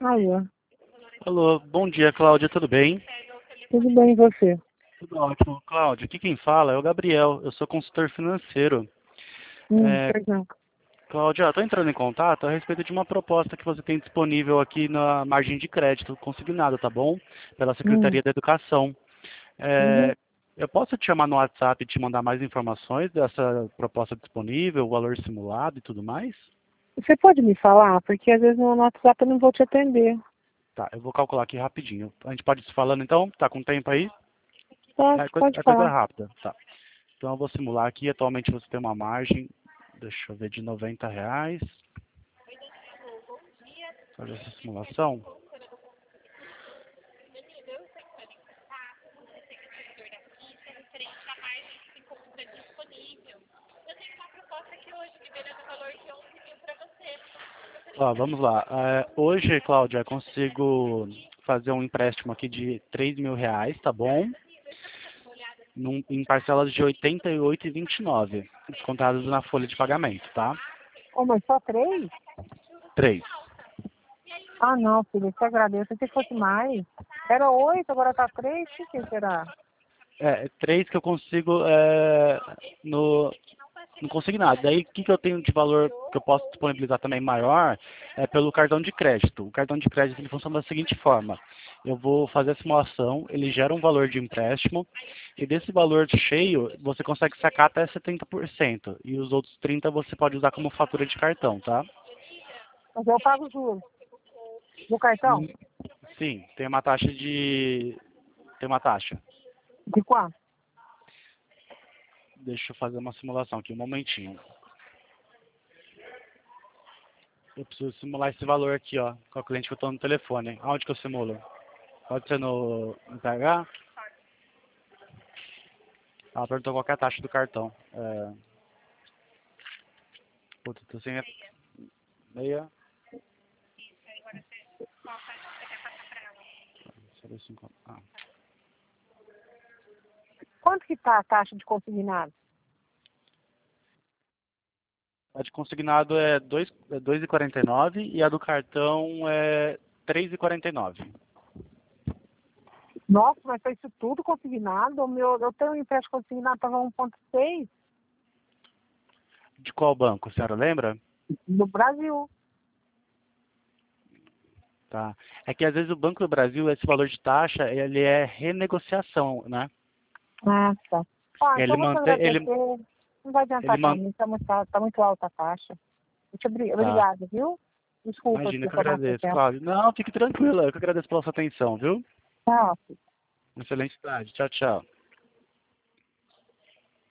Alô, Alô, bom dia, Cláudia, tudo bem? tudo bem e você? Tudo ótimo. Cláudia, aqui quem fala é o Gabriel, eu sou consultor financeiro. É, Pois não. Cláudia, estou entrando em contato a respeito de uma proposta que você tem disponível aqui na margem de crédito consignado, tá bom? Pela Hum, Secretaria da Educação. uhum. É, eu posso te chamar no WhatsApp e te mandar mais informações dessa proposta disponível, o valor simulado e tudo mais? Você pode me falar? Porque às vezes no WhatsApp eu não vou te atender. Tá, eu vou calcular aqui rapidinho. A gente pode ir se falando então? Tá com tempo aí? Pode É coisa falar. rápida, tá. Então eu vou simular aqui, atualmente você tem uma margem, deixa eu ver, de R$ 90. Fazer essa simulação. Ó, vamos lá. Hoje, Cláudia, eu consigo fazer um empréstimo aqui de R$ 3.000, tá bom? Em parcelas de 88,29, descontados na folha de pagamento, tá? Oh, mas só 3? 3. Ah, não, filho, eu te agradeço. Se fosse mais. Era 8, agora tá 3. O que será? 3 que eu consigo no consignado. Daí, o que eu tenho de valor que eu posso disponibilizar também maior é pelo cartão de crédito. O cartão de crédito ele funciona da seguinte forma. Eu vou fazer a simulação, ele gera um valor de empréstimo, e desse valor cheio, você consegue sacar até 70%. E os outros 30% você pode usar como fatura de cartão, tá? Mas eu pago os juros do cartão? Hum, Sim, tem uma taxa de... Tem uma taxa. De quanto? Deixa eu fazer uma simulação aqui, um momentinho. Eu preciso simular esse valor aqui, ó, com o cliente que eu estou no telefone. Aonde que eu simulo? Pode ser no PH? Ela perguntou qual que é a taxa do cartão. Puta, tô sem meia. 0,50. Quanto que tá a taxa de consignado? A de consignado é 2,49 e a do cartão é 3,49. Nossa, mas foi isso tudo consignado? Eu tenho um empréstimo consignado, tava 1,6 De qual banco, a senhora lembra? no Brasil. Tá. É que às vezes o Banco do Brasil, esse valor de taxa, ele é renegociação, né? Ah, tá. Ah, então Ele eu vou te mantém, agradecer. Não vai ele adiantar para man, mim, tá muito alta a taxa. tá. Obrigada, viu? Desculpa Imagina te que eu tomar seu agradeço, tempo. Cláudio. Não, fique tranquila, eu que agradeço pela sua atenção, viu? Tchau. Excelente tarde. Tchau, tchau.